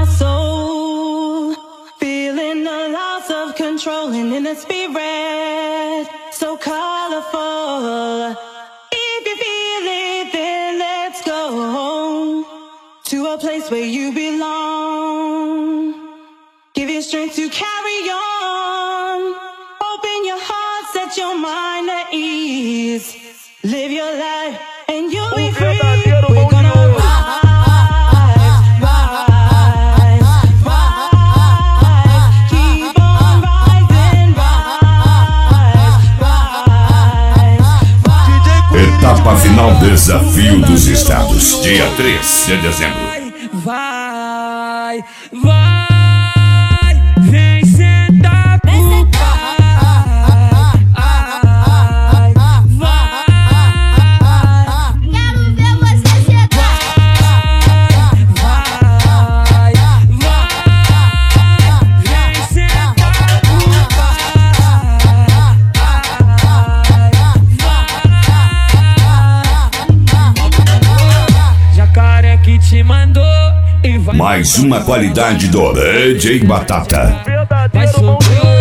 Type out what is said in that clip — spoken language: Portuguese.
soul, feeling the loss of control and in the spirit, so colorful. If you feel it, then let's go to a place where you belong. Give you strength to carry on. Open your heart, set your mind at ease. Live your life and you'll be free. We're gonna Etapa final Desafio dos Estados, dia 3 de dezembro. Vai, vem sentar pro pai. Vai, quero ver você chegar. Vai, vem sentar pro pai. Jacaré que te mandou e vai. Mais uma qualidade do DJ Batata. Vai sofrer.